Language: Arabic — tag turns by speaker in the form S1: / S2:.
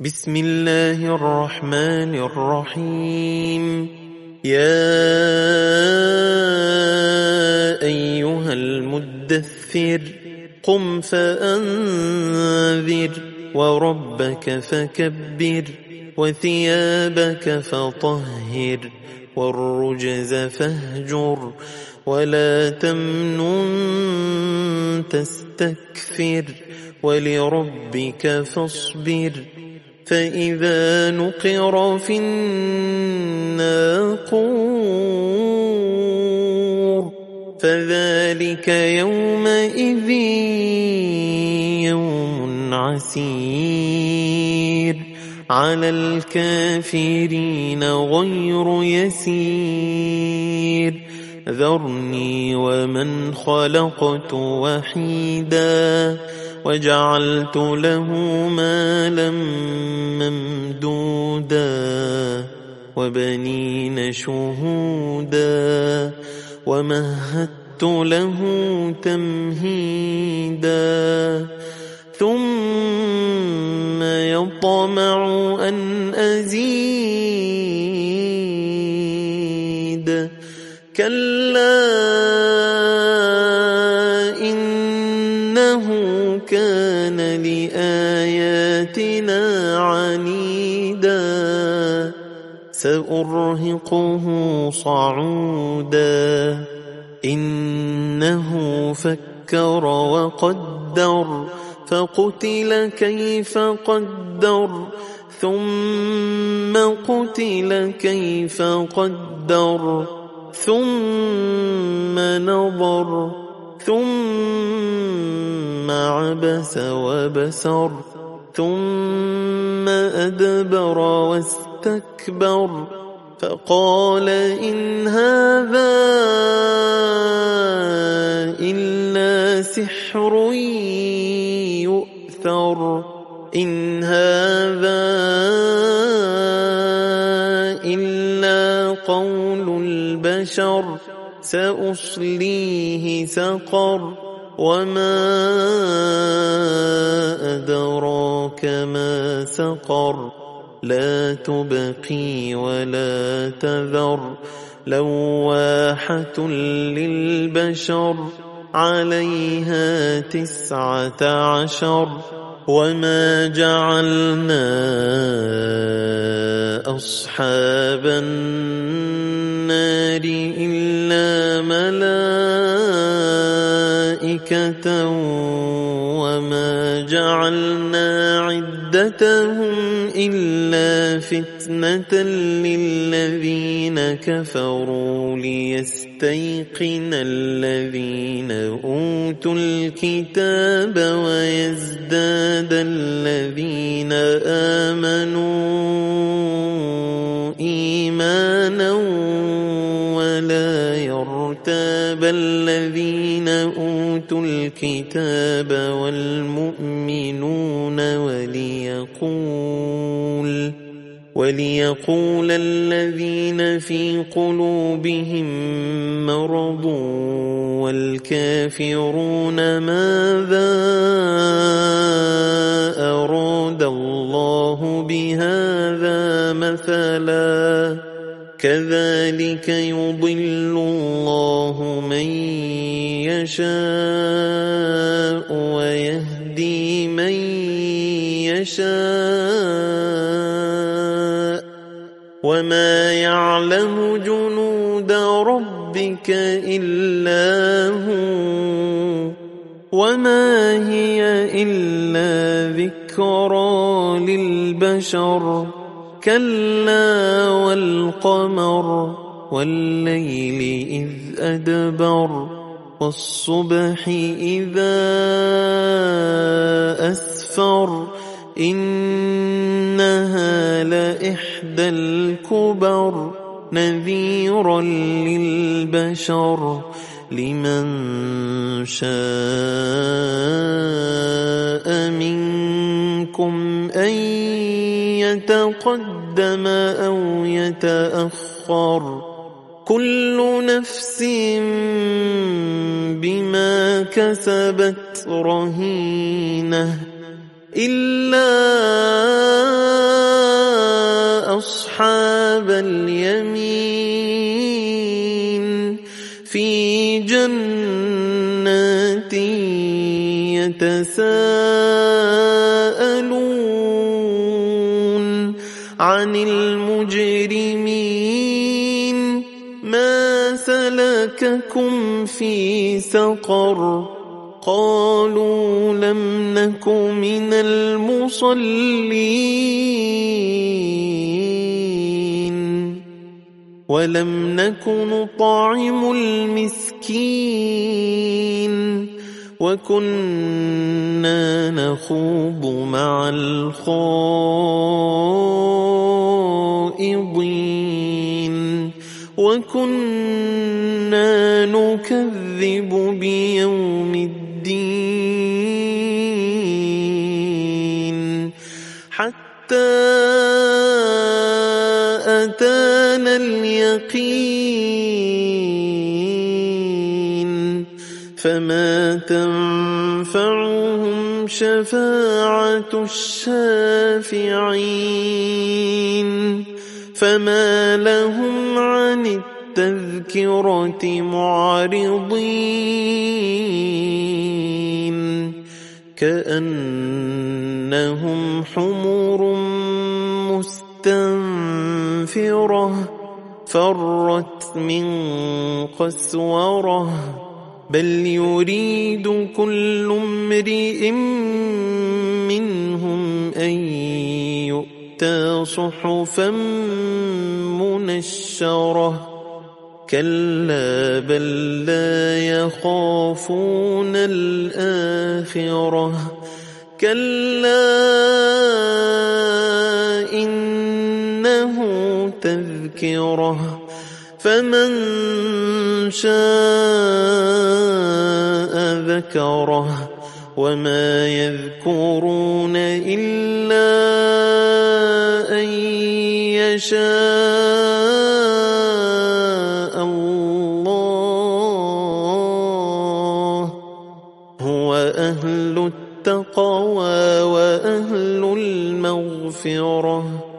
S1: بسم الله الرحمن الرحيم. يا أيها المدثر قم فأنذر وربك فكبر وثيابك فطهر والرجز فاهجر ولا تمنن تستكثر ولربك فاصبر فإذا نقر في الناقور فذلك يومئذ يوم عسير على الكافرين غير يسير ذرني ومن خلقت وحيدا وجعلت له مالا ممدودا وبنين شهودا ومهدت له تمهيدا ثم يطمع أن أزيد كلا إنه كان لآياتنا عنيدا سأرهقه صعودا إنه فكر وقدر فقتل كيف قدر ثم قتل كيف قدر ثم نظر ثم عبس وبسر ثم أدبر واستكبر فقال إن هذا إلا سحر يؤثر إن هذا إلا قول البشر سأصليه سقر وما أدراك ما سقر لا تبقي ولا تذر لواحة للبشر عليها 19 وما جعلنا أصحاب النار إلا ملائكة وما جعلنا عدتهم إلا فتنة للذين كفروا ليستيقن الذين أوتوا الكتاب ويزداد الذين آمنوا إيمانا ولا يرتاب الذين أوتوا الكتاب والمؤمنون وليقول الذين في قلوبهم مرض والكافرون ماذا أراد الله بهذا مثلا كذلك يضل الله من يشاء ويهدي من يشاء وما يعلم جنود ربك إلا هو وما هي إلا ذكرى للبشر كلا والقمر والليل إذ أدبر والصبح إذا أسفر إنها لإحدى الكبر نذيرا للبشر لمن شاء منكم أن يتقدم أو يتأخر كل نفس بما كسبت رهينة إلا عن المجرمين ما سلككم في سقر قالوا لم نك من المصلين ولم نك نطعم المسكين وكنا نخوض مع الخائضين وكنا نكذب بيوم الدين حتى أتانا اليقين فما تنفعهم شفاعة الشافعين فما لهم عن التذكرة معرضين كأنهم حمر مستنفرة فرت من قسورة بل يريد كل امرئ منهم أن يؤتى صحفا منشرة كلا بل لا يخافون الآخرة كلا إنه تذكرة فمن شاء ذكره وما يذكرون إلا أن يشاء الله هو أهل التقوى وأهل المغفرة